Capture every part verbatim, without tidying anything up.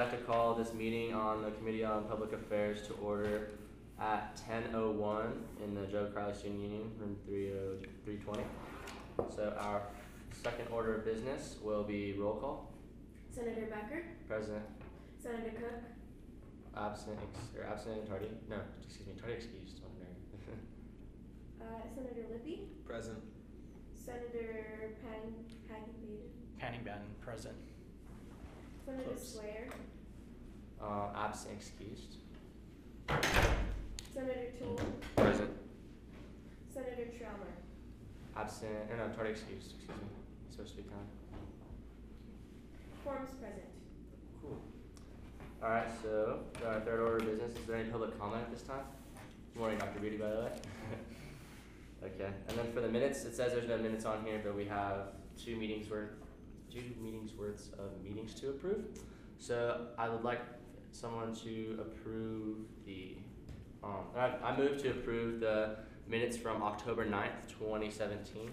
like to call this meeting on the Committee on Public Affairs to order at ten oh one in the Joe Crowley Student Union, room three oh three twenty. So our second order of business will be roll call. Senator Becker. Present. Senator Cook. Absent, ex- or absent, tardy. No, excuse me, tardy excused. Oh, uh, Senator Lippy. Present. Senator Pan Paggenbaden. Panningbaden, present. Senator Close. Swayer. Uh, absent, excused. Senator Toole. Present. Senator Trelmer. Absent, or no, tardy excused, excuse me. It's supposed to be time. Quorum's present. Cool. Alright, so our third order of business, is there any public comment at this time? Good morning, Doctor Beatty, by the way. Okay, and then for the minutes, it says there's no minutes on here, but we have two meetings worth, two meetings worths of meetings to approve. So I would like someone to approve the, um, I, I move to approve the minutes from October ninth, twenty seventeen.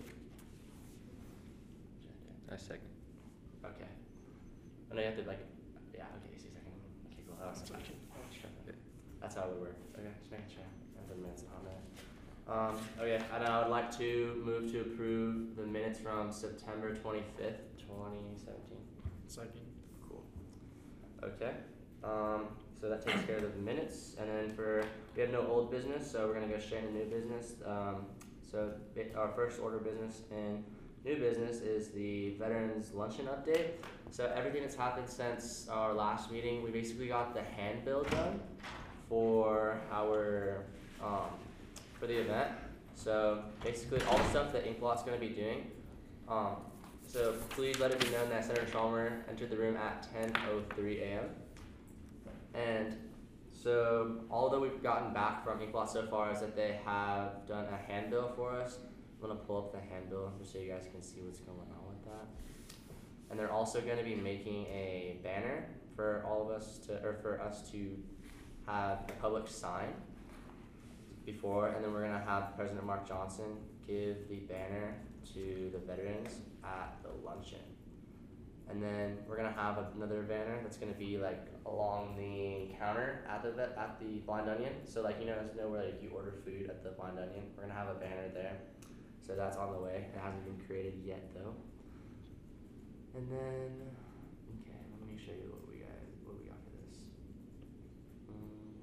I second. Okay. I know you have to like, yeah, okay, see a second. Okay, cool. That was Second. That's how it would work. Okay, just making sure. I have the minutes on there. Um, okay, and I would like to move to approve the minutes from September twenty-fifth, twenty seventeen. Second. Cool. Okay. Um, so that takes care of the minutes, and then for we have no old business, so we're gonna go straight into new business. Um, so it, our first order of business in new business is the Veterans Luncheon update. So everything that's happened since our last meeting, we basically got the handbill done for our um, for the event. So basically all the stuff that Inkblot's going to be doing. Um, so please let it be known that Senator Chalmer entered the room at ten oh three a m And so although we've gotten back from Inkblot so far is that they have done a handbill for us. I'm going to pull up the handbill just so you guys can see what's going on with that. And they're also going to be making a banner for all of us to, or for us to have a public sign before, and then we're gonna have President Mark Johnson give the banner to the veterans at the luncheon. And then we're gonna have another banner that's gonna be like along the counter at the vet, at the Blind Onion. So like, you know, there's nowhere like you order food at the Blind Onion. We're gonna have a banner there. So that's on the way. It hasn't been created yet though. And then, okay, let me show you what we got, what we got for this. Um,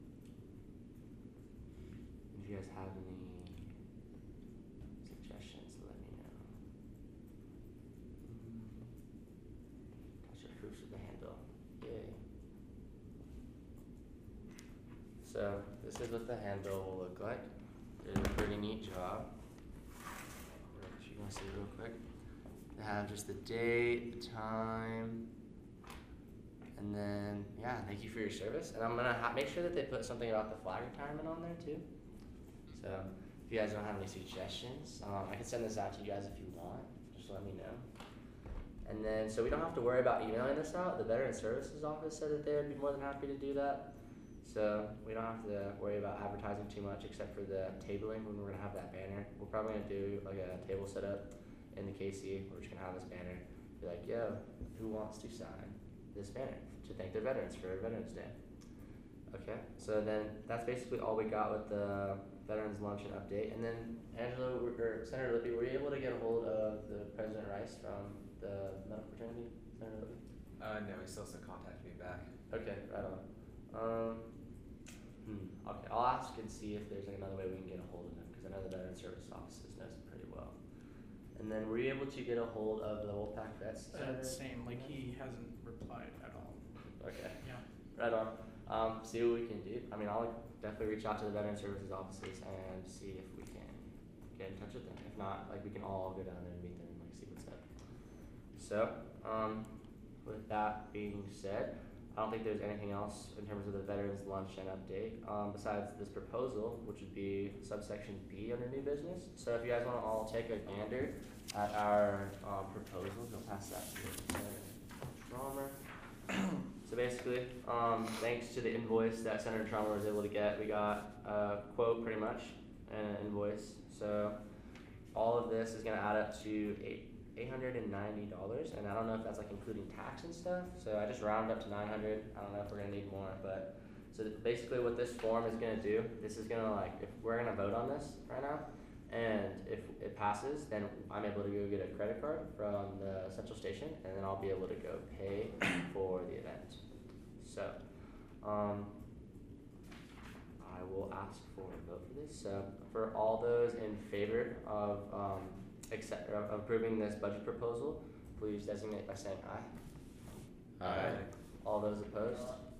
if you guys have any suggestions, let me know. Mm, touch of proofs of the handle. Yay. So this is what the handle will look like. They did a pretty neat job. If you want to see it real quick. They have just the date, the time, and then, yeah, thank you for your service. And I'm going to ha- make sure that they put something about the flag retirement on there, too. So if you guys don't have any suggestions, um, I can send this out to you guys if you want. Just let me know. And then, so we don't have to worry about emailing this out. The Veteran Services Office said that they would be more than happy to do that. So we don't have to worry about advertising too much except for the tabling when we're going to have that banner. We're probably going to do like a table setup in the K C. We're just going to have this banner. Be like, yo, who wants to sign this banner to thank their veterans for Veterans Day? Okay, so then that's basically all we got with the Veterans Luncheon update. And then Angela, or Senator Lippy, were you able to get a hold of the President Rice from the medical fraternity? Senator Lippy? Uh, no, he still hasn't contacted me back. Okay, right on. Um, hmm, okay, I'll ask and see if there's another way we can get a hold of him, because I know the Veteran Service Offices knows him pretty well. And then were you able to get a hold of the Wolfpack Vets? Uh, same, like he hasn't replied at all. Okay, Yeah. right on. Um, see what we can do. I mean, I'll definitely reach out to the Veteran Services Offices and see if we can get in touch with them. If not, like we can all go down there and meet them and like see what's up. So, um, with that being said, I don't think there's anything else in terms of the Veterans Luncheon update, um, besides this proposal, which would be subsection B under new business. So if you guys want to all take a gander at our um, proposal, go pass that to Senator Traumer. So basically, um, thanks to the invoice that Senator Traumer was able to get, we got a quote pretty much and an invoice. So all of this is going to add up to eight eight hundred and ninety dollars, and I don't know if that's like including tax and stuff. So I just rounded up to nine hundred. I don't know if we're gonna need more, but so th- basically, what this form is gonna do, this is gonna like if we're gonna vote on this right now, and if it passes, then I'm able to go get a credit card from the central station, and then I'll be able to go pay for the event. So, um, I will ask for a vote for this. So, for all those in favor of um, accept, or of approving this budget proposal, please designate by saying aye. Aye. All those opposed?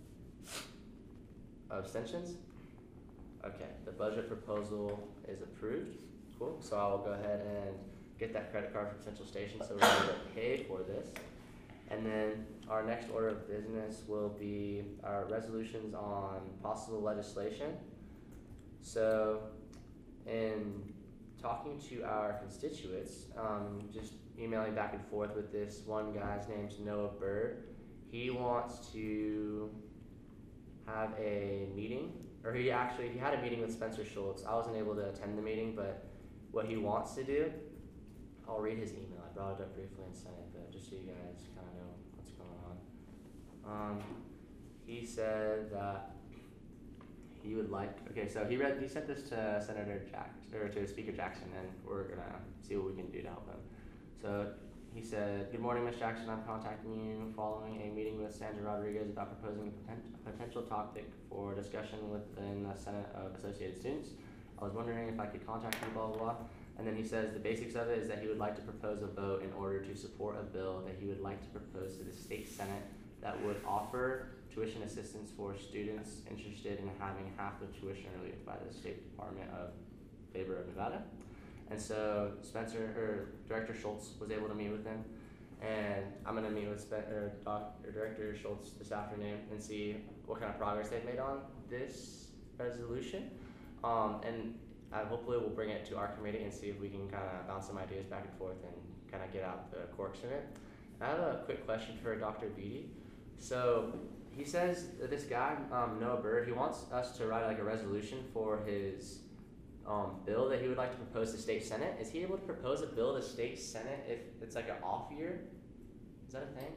Abstentions? Okay, the budget proposal is approved. Cool. So I will go ahead and get that credit card from Central Station so we're able to pay for this. And then our next order of business will be our resolutions on possible legislation. So, in talking to our constituents, um, just emailing back and forth with this one guy's name's Noah Bird. He wants to have a meeting, or he actually he had a meeting with Spencer Schultz. I wasn't able to attend the meeting, but what he wants to do, I'll read his email. I brought it up briefly and sent it, but just so you guys kind of know what's going on. Um, he said that he would like. Okay, so he read. He sent this to Senator Jackson or to Speaker Jackson, and we're gonna see what we can do to help him. So he said, "Good morning, Miz Jackson. I'm contacting you following a meeting with Sandra Rodriguez about proposing a, potent, a potential topic for discussion within the Senate of Associated Students. I was wondering if I could contact you, blah, blah, blah." And then he says the basics of it is that he would like to propose a vote in order to support a bill that he would like to propose to the state Senate that would offer tuition assistance for students interested in having half the tuition relieved by the State Department of Labor of Nevada. And so Spencer, or Director Schultz, was able to meet with him, and I'm gonna meet with Spen- or Doc, or Director Schultz this afternoon and see what kind of progress they've made on this resolution. Um, and I hopefully we'll bring it to our committee and see if we can kind of bounce some ideas back and forth and kind of get out the quirks in it. I have a quick question for Doctor Beatty. So he says that this guy, um, Noah Bird, he wants us to write like a resolution for his um, bill that he would like to propose to state senate. Is he able to propose a bill to state senate if it's like an off year? Is that a thing?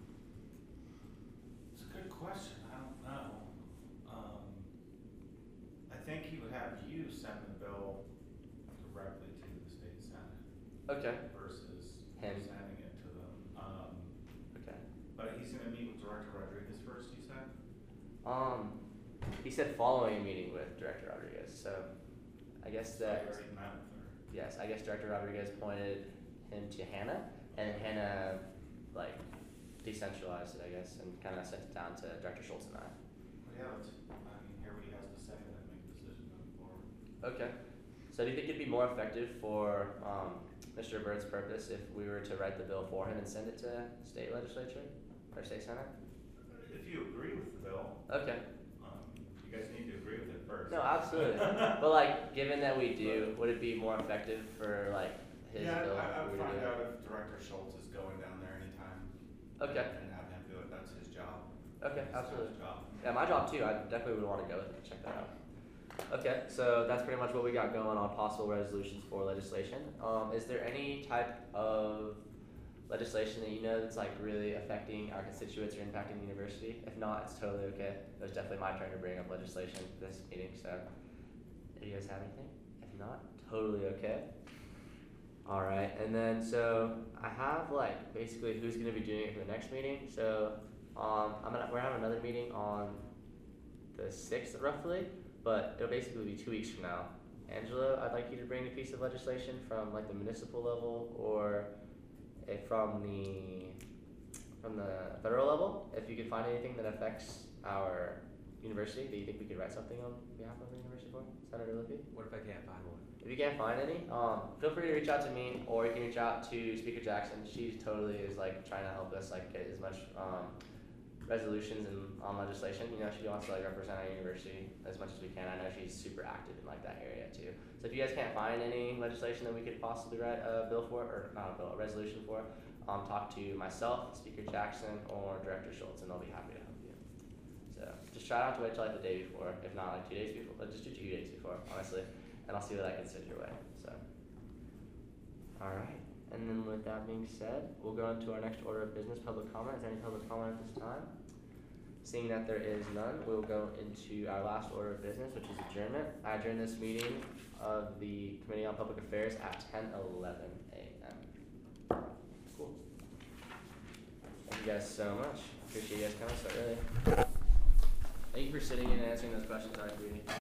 It's a good question. I don't know. Um, I think he would have you send the bill directly to the state senate Okay. versus Him. sending it to them. Um, Okay. but he's gonna meet with Director Rodriguez first, you said? Um, he said following a meeting with Director Rodriguez. So I guess So that you already met with her. yes, I guess Director Rodriguez pointed him to Hannah, and Hannah like decentralized it, I guess, and kind of sent it down to Director Schultz and I. Well, yeah, let's, I mean, hear what he has to say and then make a decision moving forward. Okay. So do you think it'd be more effective for um, Mister Bird's purpose if we were to write the bill for him and send it to state legislature or state senate? If you agree with the bill, Okay. um, you guys need to agree with it first. No, absolutely. But like, given that we do, would it be more effective for like his Yeah, bill? I, I if would we were to find do it? out if Director Schultz is going down there anytime. Okay. And have him do it, that's his job. Okay, His absolutely. staff's job. Yeah, my job too. I definitely would want to go and check that out. Okay, so that's pretty much what we got going on possible resolutions for legislation. Um, is there any type of legislation that you know that's like really affecting our constituents or impacting the university? If not, it's totally okay. It was definitely my turn to bring up legislation this meeting, so do you guys have anything? If not, totally okay. Alright, and then so I have like basically who's gonna be doing it for the next meeting. So um I'm gonna we're having another meeting on the sixth roughly, but it'll basically be two weeks from now. Angelo, I'd like you to bring a piece of legislation from like the municipal level or if from the from the federal level. If you can find anything that affects our university that you think we could write something on behalf of the university for, Senator Lippy? What if I can't find one? If you can't find any, um, feel free to reach out to me, or you can reach out to Speaker Jackson. She totally is like trying to help us like get as much um, resolutions and on legislation. You know, she wants to like represent our university as much as we can. I know she's super active in like that area too. So if you guys can't find any legislation that we could possibly write a bill for, or not a bill, a resolution for, um, talk to myself, Speaker Jackson, or Director Schultz, and they'll be happy to help you. So just try not to wait till like the day before, if not like two days before, but just do two days before, honestly. And I'll see what I can send your way. So, all right. And then with that being said, we'll go into our next order of business, public comment. Is there any public comment at this time? Seeing that there is none, we'll go into our last order of business, which is adjournment. I adjourn this meeting of the Committee on Public Affairs at ten eleven a.m. Cool. Thank you guys so much. Appreciate you guys coming so early. Thank you for sitting in and answering those questions, Arthur.